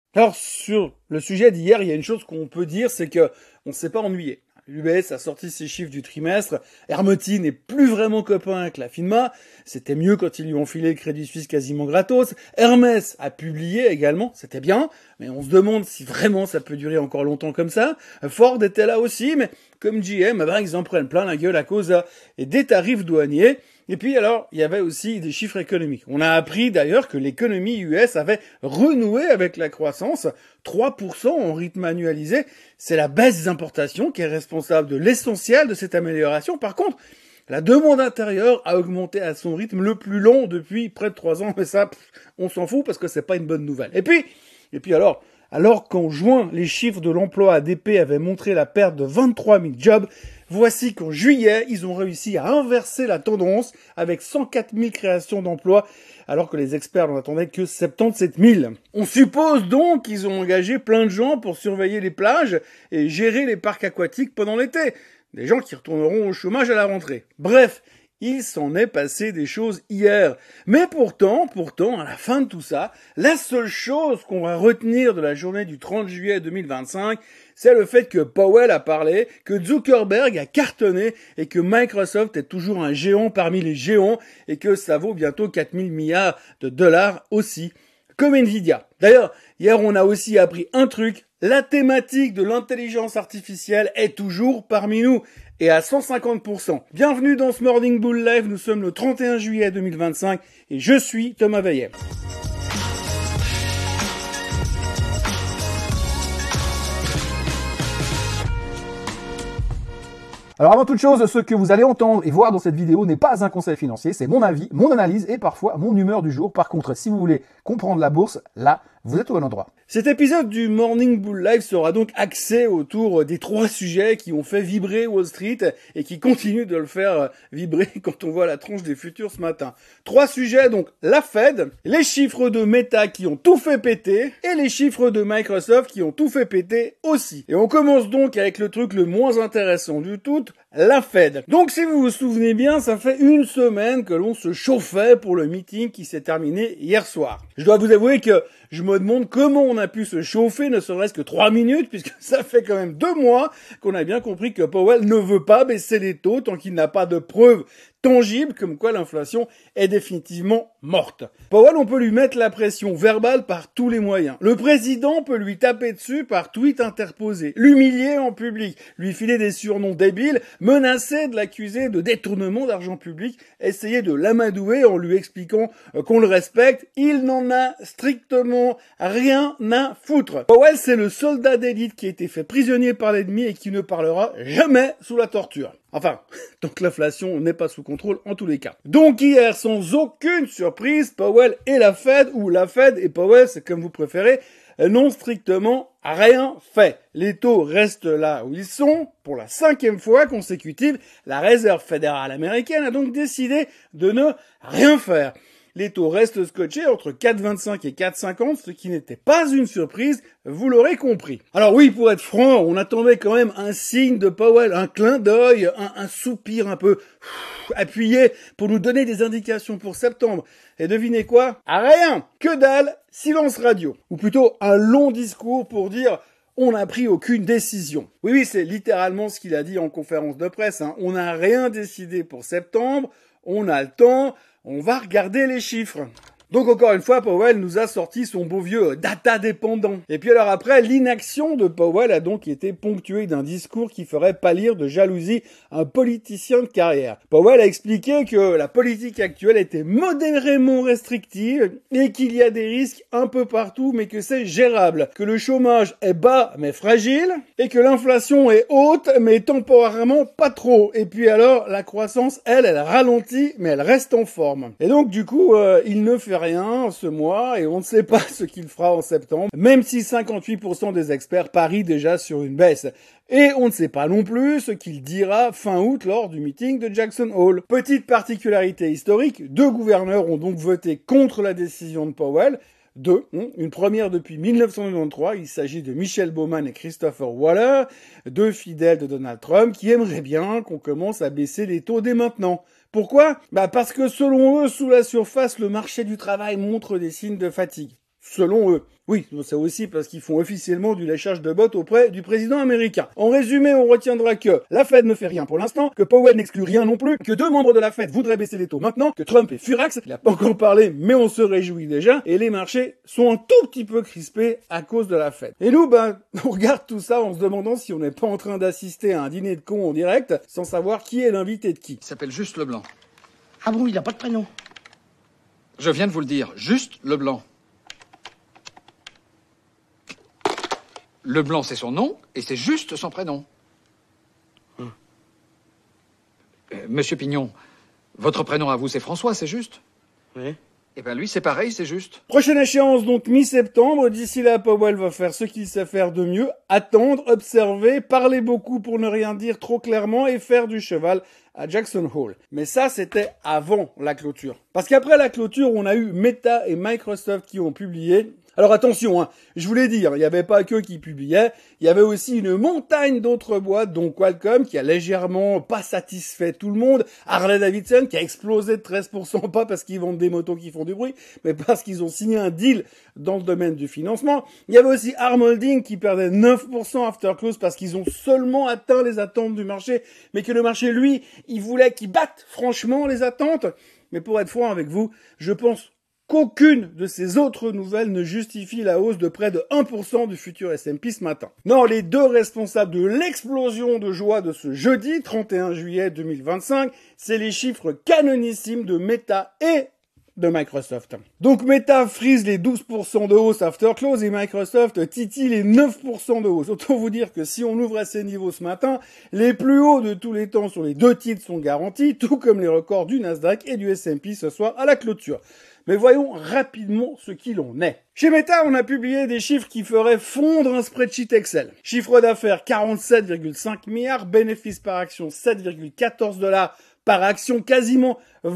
Alors, sur le sujet d'hier, il y a une chose qu'on peut dire, c'est que on s'est pas ennuyé. L'UBS a sorti ses chiffres du trimestre. Hermoti n'est plus vraiment copain avec la FINMA. C'était mieux quand ils lui ont filé le Crédit Suisse quasiment gratos. Hermès a publié également. C'était bien. Mais on se demande si vraiment ça peut durer encore longtemps comme ça. Ford était là aussi, mais comme GM, ils en prennent plein la gueule à cause des tarifs douaniers. Et puis alors, il y avait aussi des chiffres économiques. On a appris d'ailleurs que l'économie US avait renoué avec la croissance, 3% en rythme annualisé. C'est la baisse des importations qui est responsable de l'essentiel de cette amélioration. Par contre, la demande intérieure a augmenté à son rythme le plus long depuis près de 3 ans. Mais ça, on s'en fout parce que c'est pas une bonne nouvelle. Et puis alors qu'en juin, les chiffres de l'emploi ADP avaient montré la perte de 23 000 jobs, voici qu'en juillet, ils ont réussi à inverser la tendance avec 104 000 créations d'emplois, alors que les experts n'en attendaient que 77 000. On suppose donc qu'ils ont engagé plein de gens pour surveiller les plages et gérer les parcs aquatiques pendant l'été. Des gens qui retourneront au chômage à la rentrée. Bref, il s'en est passé des choses hier. Mais pourtant, à la fin de tout ça, la seule chose qu'on va retenir de la journée du 30 juillet 2025, c'est le fait que Powell a parlé, que Zuckerberg a cartonné et que Microsoft est toujours un géant parmi les géants et que ça vaut bientôt 4 000 milliards de dollars aussi, comme Nvidia. D'ailleurs, hier on a aussi appris un truc, la thématique de l'intelligence artificielle est toujours parmi nous. Et à 150%. Bienvenue dans ce Morning Bull Live, nous sommes le 31 juillet 2025 et je suis Thomas Veillet. Alors avant toute chose, ce que vous allez entendre et voir dans cette vidéo n'est pas un conseil financier, c'est mon avis, mon analyse et parfois mon humeur du jour. Par contre, si vous voulez comprendre la bourse, là, vous êtes au bon endroit. Cet épisode du Morning Bull Live sera donc axé autour des 3 sujets qui ont fait vibrer Wall Street et qui continuent de le faire vibrer quand on voit la tronche des futurs ce matin. 3 sujets, donc la Fed, les chiffres de Meta qui ont tout fait péter et les chiffres de Microsoft qui ont tout fait péter aussi. Et on commence donc avec le truc le moins intéressant du tout, la Fed. Donc si vous vous souvenez bien, ça fait une semaine que l'on se chauffait pour le meeting qui s'est terminé hier soir. Je dois vous avouer que je me demande comment on a pu se chauffer, ne serait-ce que 3 minutes, puisque ça fait quand même 2 mois qu'on a bien compris que Powell ne veut pas baisser les taux tant qu'il n'a pas de preuves tangibles comme quoi l'inflation est définitivement morte. Powell, on peut lui mettre la pression verbale par tous les moyens. Le président peut lui taper dessus par tweet interposé, l'humilier en public, lui filer des surnoms débiles, menacer de l'accuser de détournement d'argent public, essayer de l'amadouer en lui expliquant qu'on le respecte. Il n'en a strictement rien à foutre. Powell, c'est le soldat d'élite qui a été fait prisonnier par l'ennemi et qui ne parlera jamais sous la torture. Enfin, tant que l'inflation n'est pas sous contrôle en tous les cas. Donc hier, sans aucune surprise, Powell et la Fed, ou la Fed et Powell, c'est comme vous préférez, n'ont strictement rien fait. Les taux restent là où ils sont. Pour la 5e fois consécutive, la Réserve fédérale américaine a donc décidé de ne rien faire. Les taux restent scotchés entre 4,25 et 4,50, ce qui n'était pas une surprise, vous l'aurez compris. Alors oui, pour être franc, on attendait quand même un signe de Powell, un clin d'œil, un soupir un peu appuyé pour nous donner des indications pour septembre. Et devinez quoi? Rien! Que dalle! Silence radio. Ou plutôt un long discours pour dire on n'a pris aucune décision. Oui, c'est littéralement ce qu'il a dit en conférence de presse. On n'a rien décidé pour septembre, on a le temps, on va regarder les chiffres. Donc encore une fois, Powell nous a sorti son beau vieux data dépendant. Et puis alors après, l'inaction de Powell a donc été ponctuée d'un discours qui ferait pâlir de jalousie un politicien de carrière. Powell a expliqué que la politique actuelle était modérément restrictive et qu'il y a des risques un peu partout mais que c'est gérable, que le chômage est bas mais fragile et que l'inflation est haute mais temporairement pas trop. Et puis alors, la croissance, elle ralentit mais elle reste en forme. Et donc du coup, il ne fait rien ce mois et on ne sait pas ce qu'il fera en septembre, même si 58% des experts parient déjà sur une baisse. Et on ne sait pas non plus ce qu'il dira fin août lors du meeting de Jackson Hole. Petite particularité historique, 2 gouverneurs ont donc voté contre la décision de Powell. 2, une première depuis 1993, il s'agit de Michelle Bowman et Christopher Waller, 2 fidèles de Donald Trump qui aimeraient bien qu'on commence à baisser les taux dès maintenant. Pourquoi? Parce que selon eux, sous la surface, le marché du travail montre des signes de fatigue. selon eux. Oui, c'est aussi parce qu'ils font officiellement du léchage de bottes auprès du président américain. En résumé, on retiendra que la Fed ne fait rien pour l'instant, que Powell n'exclut rien non plus, que 2 membres de la Fed voudraient baisser les taux maintenant, que Trump est furax, il n'a pas encore parlé, mais on se réjouit déjà, et les marchés sont un tout petit peu crispés à cause de la Fed. Et nous, on regarde tout ça en se demandant si on n'est pas en train d'assister à un dîner de cons en direct, sans savoir qui est l'invité de qui. Il s'appelle Juste Leblanc. Ah bon, il n'a pas de prénom? Je viens de vous le dire, Juste Leblanc. Leblanc, c'est son nom, et c'est Juste son prénom. Monsieur Pignon, votre prénom à vous, c'est François, c'est juste? Oui. Eh ben lui, c'est pareil, c'est juste. Prochaine échéance, donc mi-septembre. D'ici là, Powell va faire ce qu'il sait faire de mieux. Attendre, observer, parler beaucoup pour ne rien dire trop clairement et faire du cheval à Jackson Hole. Mais ça, c'était avant la clôture. Parce qu'après la clôture, on a eu Meta et Microsoft qui ont publié. Alors attention, je vous l'ai dit, il n'y avait pas qu'eux qui publiaient, il y avait aussi une montagne d'autres boîtes, dont Qualcomm, qui a légèrement pas satisfait tout le monde, Harley-Davidson, qui a explosé de 13%, pas parce qu'ils vendent des motos qui font du bruit, mais parce qu'ils ont signé un deal dans le domaine du financement. Il y avait aussi Arm Holding, qui perdait 9% after close, parce qu'ils ont seulement atteint les attentes du marché, mais que le marché, lui, il voulait qu'ils battent franchement les attentes. Mais pour être franc avec vous, je pense qu'aucune de ces autres nouvelles ne justifie la hausse de près de 1% du futur S&P ce matin. Non, les deux responsables de l'explosion de joie de ce jeudi 31 juillet 2025, c'est les chiffres canonissimes de Meta et de Microsoft. Donc Meta frise les 12% de hausse after close et Microsoft titille les 9% de hausse. Autant vous dire que si on ouvre à ces niveaux ce matin, les plus hauts de tous les temps sur les deux titres sont garantis, tout comme les records du Nasdaq et du S&P ce soir à la clôture. Mais voyons rapidement ce qu'il en est. Chez Meta, on a publié des chiffres qui feraient fondre un spreadsheet Excel. Chiffre d'affaires 47,5 milliards, bénéfice par action 7,14 $ par action, quasiment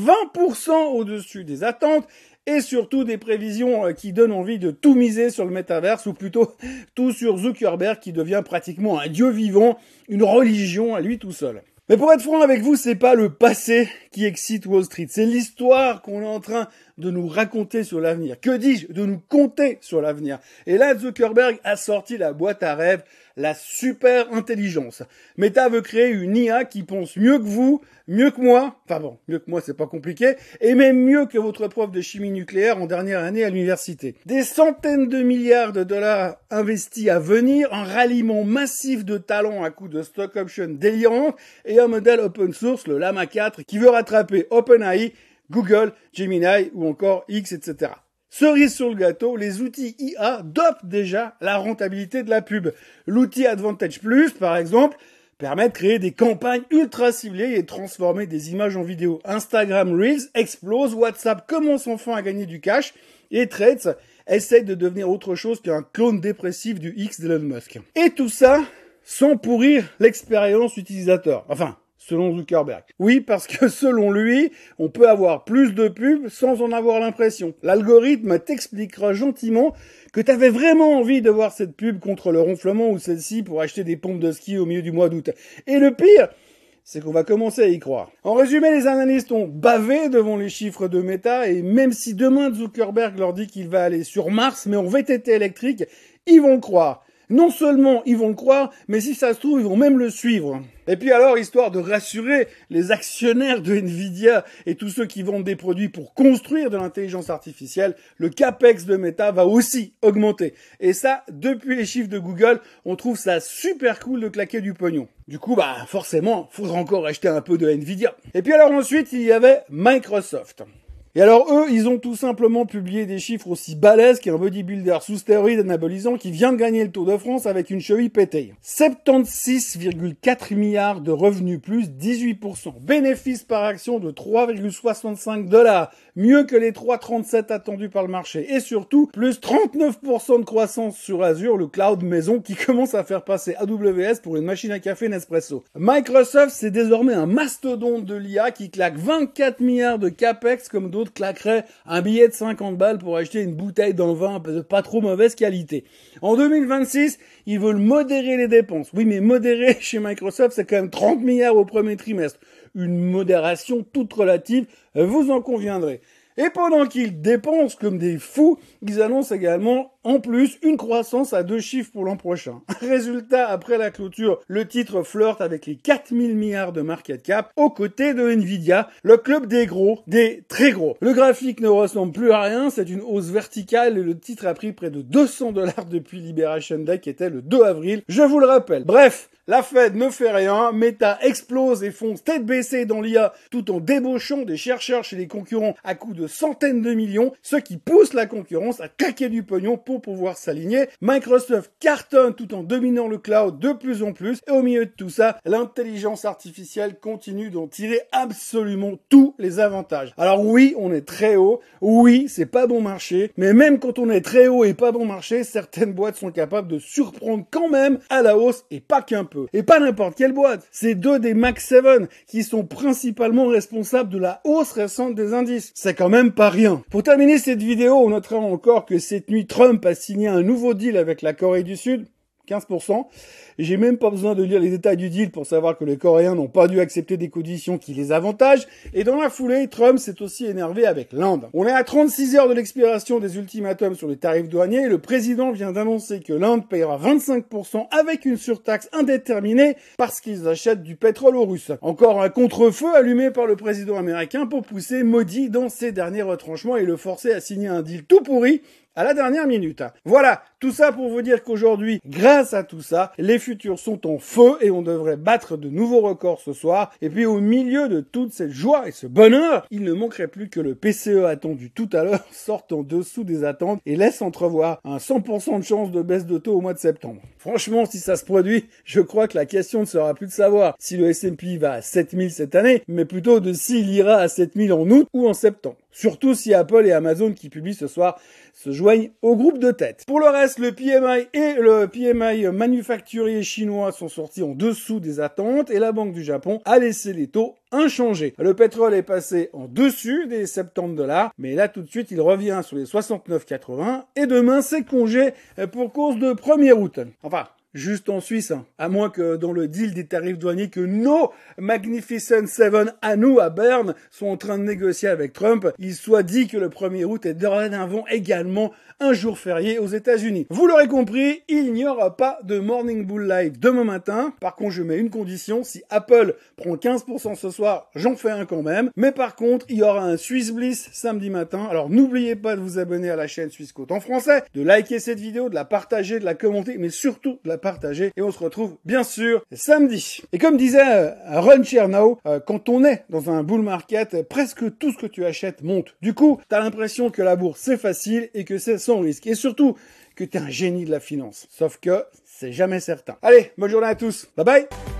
20% au-dessus des attentes, et surtout des prévisions qui donnent envie de tout miser sur le métaverse, ou plutôt tout sur Zuckerberg qui devient pratiquement un dieu vivant, une religion à lui tout seul. Mais pour être franc avec vous, c'est pas le passé qui excite Wall Street, c'est l'histoire qu'on est en train de nous raconter sur l'avenir. Que dis-je? De nous conter sur l'avenir. Et là, Zuckerberg a sorti la boîte à rêves, la super intelligence. Meta veut créer une IA qui pense mieux que vous, mieux que moi, enfin bon, mieux que moi c'est pas compliqué, et même mieux que votre prof de chimie nucléaire en dernière année à l'université. Des centaines de milliards de dollars investis à venir, un ralliement massif de talents à coup de stock option délirant, et un modèle open source, le Llama 4, qui veut rattraper OpenAI, Google, Gemini ou encore X, etc. Cerise sur le gâteau, les outils IA dopent déjà la rentabilité de la pub. L'outil Advantage Plus, par exemple, permet de créer des campagnes ultra ciblées et de transformer des images en vidéo. Instagram Reels explose, WhatsApp commence enfin à gagner du cash, et Threads essaye de devenir autre chose qu'un clone dépressif du X d'Elon Musk. Et tout ça sans pourrir l'expérience utilisateur. Enfin, selon Zuckerberg. Oui, parce que selon lui, on peut avoir plus de pubs sans en avoir l'impression. L'algorithme t'expliquera gentiment que t'avais vraiment envie de voir cette pub contre le ronflement ou celle-ci pour acheter des pompes de ski au milieu du mois d'août. Et le pire, c'est qu'on va commencer à y croire. En résumé, les analystes ont bavé devant les chiffres de Meta et même si demain Zuckerberg leur dit qu'il va aller sur Mars, mais en VTT électrique, ils vont le croire. Non seulement ils vont le croire, mais si ça se trouve, ils vont même le suivre. Et puis alors, histoire de rassurer les actionnaires de Nvidia et tous ceux qui vendent des produits pour construire de l'intelligence artificielle, le capex de Meta va aussi augmenter. Et ça, depuis les chiffres de Google, on trouve ça super cool de claquer du pognon. Du coup, forcément, faudra encore acheter un peu de Nvidia. Et puis alors ensuite, il y avait Microsoft. Et alors eux, ils ont tout simplement publié des chiffres aussi balèzes qu'un bodybuilder sous stéroïdes anabolisants qui vient de gagner le Tour de France avec une cheville pétée. 76,4 milliards de revenus plus 18%. Bénéfice par action de 3,65 $. Mieux que les 3,37 attendus par le marché. Et surtout, plus 39% de croissance sur Azure, le cloud maison qui commence à faire passer AWS pour une machine à café Nespresso. Microsoft, c'est désormais un mastodonte de l'IA qui claque 24 milliards de capex comme d'autres claqueraient un billet de 50 balles pour acheter une bouteille d'un vin de pas trop mauvaise qualité. En 2026, ils veulent modérer les dépenses. Oui, mais modérer chez Microsoft, c'est quand même 30 milliards au premier trimestre. Une modération toute relative, vous en conviendrez. Et pendant qu'ils dépensent comme des fous, ils annoncent également en plus une croissance à 2 chiffres pour l'an prochain. Résultat, après la clôture, le titre flirte avec les 4000 milliards de market cap aux côtés de Nvidia, le club des gros, des très gros. Le graphique ne ressemble plus à rien, c'est une hausse verticale et le titre a pris près de 200 $ depuis Liberation Day qui était le 2 avril, je vous le rappelle. Bref, la Fed ne fait rien, Meta explose et fonce tête baissée dans l'IA tout en débauchant des chercheurs chez les concurrents à coût de centaines de millions, ce qui pousse la concurrence à claquer du pognon pour pouvoir s'aligner. Microsoft cartonne tout en dominant le cloud de plus en plus et au milieu de tout ça, l'intelligence artificielle continue d'en tirer absolument tous les avantages. Alors oui, on est très haut, oui, c'est pas bon marché, mais même quand on est très haut et pas bon marché, certaines boîtes sont capables de surprendre quand même à la hausse et pas qu'un peu. Et pas n'importe quelle boîte, c'est 2 des Max 7 qui sont principalement responsables de la hausse récente des indices. C'est quand même pas rien. Pour terminer cette vidéo, on notera encore que cette nuit, Trump a signé un nouveau deal avec la Corée du Sud. 15%. J'ai même pas besoin de lire les détails du deal pour savoir que les Coréens n'ont pas dû accepter des conditions qui les avantagent. Et dans la foulée, Trump s'est aussi énervé avec l'Inde. On est à 36 heures de l'expiration des ultimatums sur les tarifs douaniers et le président vient d'annoncer que l'Inde payera 25% avec une surtaxe indéterminée parce qu'ils achètent du pétrole aux Russes. Encore un contre-feu allumé par le président américain pour pousser Modi dans ses derniers retranchements et le forcer à signer un deal tout pourri à la dernière minute. Voilà, tout ça pour vous dire qu'aujourd'hui, grâce à tout ça, les futurs sont en feu et on devrait battre de nouveaux records ce soir. Et puis au milieu de toute cette joie et ce bonheur, il ne manquerait plus que le PCE attendu tout à l'heure sorte en dessous des attentes et laisse entrevoir un 100% de chance de baisse de taux au mois de septembre. Franchement, si ça se produit, je crois que la question ne sera plus de savoir si le S&P va à 7000 cette année, mais plutôt de s'il ira à 7000 en août ou en septembre. Surtout si Apple et Amazon qui publient ce soir se joignent au groupe de tête. Pour le reste, le PMI et le PMI manufacturier chinois sont sortis en dessous des attentes et la Banque du Japon a laissé les taux inchangés. Le pétrole est passé en dessus des 70 $, mais là tout de suite il revient sur les 69,80 et demain c'est congé pour cause de 1er août. Enfin, juste en Suisse, hein. À moins que dans le deal des tarifs douaniers que nos Magnificent Seven à nous, à Berne, sont en train de négocier avec Trump, il soit dit que le 1er août est dorénavant également un jour férié aux États-Unis. Vous l'aurez compris, il n'y aura pas de Morning Bull Live demain matin. Par contre, je mets une condition, si Apple prend 15% ce soir, j'en fais un quand même. Mais par contre, il y aura un Swiss Bliss samedi matin. Alors n'oubliez pas de vous abonner à la chaîne Swissquote en français, de liker cette vidéo, de la partager, de la commenter, mais surtout de la partager. Et on se retrouve bien sûr samedi. Et comme disait Ron Chernow, quand on est dans un bull market, presque tout ce que tu achètes monte. Du coup, t'as l'impression que la bourse c'est facile et que c'est sans risque. Et surtout, que t'es un génie de la finance. Sauf que c'est jamais certain. Allez, bonne journée à tous. Bye bye!